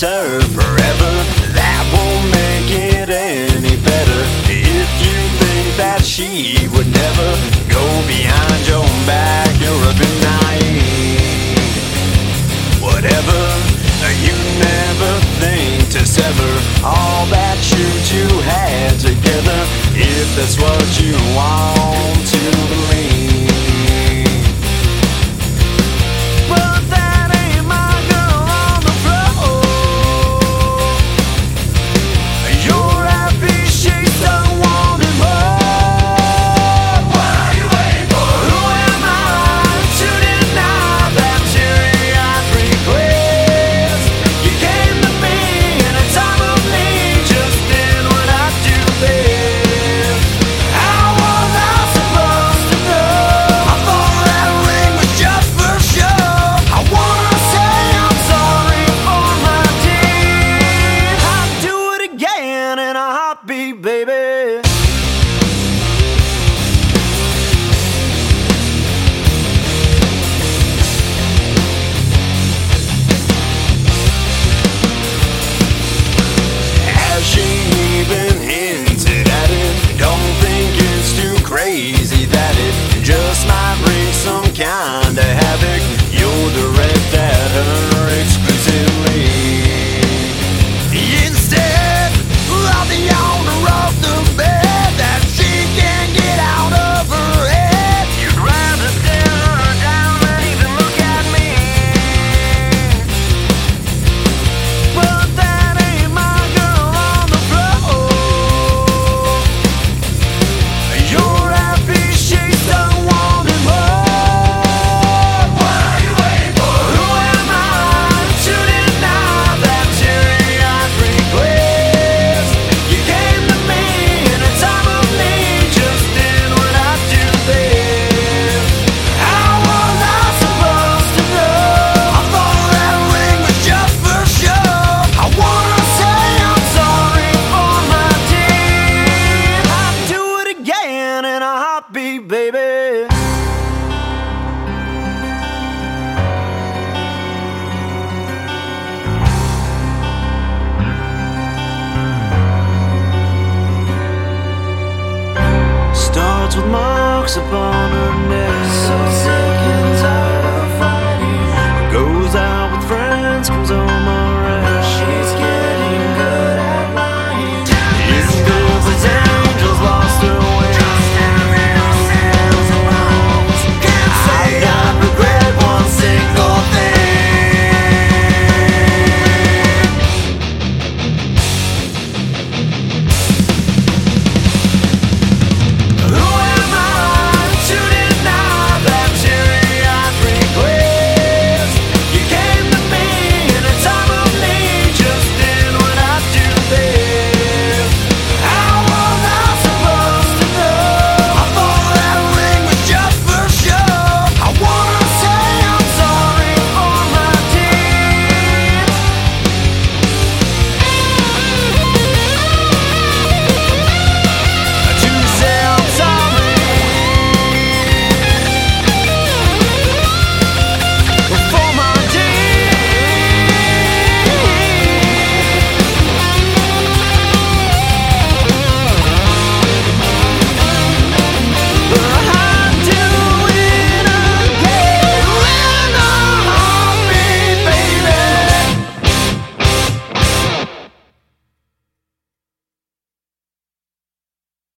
her forever. That won't make it any better. If you think that she would never go behind your back, you're a bit naive. Whatever, you never think to sever all that you two had together, if that's what you want to believe. But that ain't my girl on the floor. You're happy, she's done wanting more. What are you waiting for? Who am I to deny that teary-eyed request? You came to me in a time of need, just did what I do best. How was I supposed to know? I thought that ring was just for show. I wanna say I'm sorry for my deed. I'd do it again in a heartbeat, baby. Has she even hinted at it? Don't think it's too crazy that it just might bring some kind of havoc. You'll direct at her exclusively. Instead of the owner of the bed that she can't get out of her head, you'd rather stare her down than even look at me. But that ain't my girl on the floor. You're happy, she's done wanting more. What are you waiting for? Who am I to deny that teary-eyed request? You came to me in a time of need, just did what I do best. How was I supposed to know? I thought that ring was just for show. I wanna say I'm sorry for my deed. I'd do it again in a heartbeat, baby. Starts with marks upon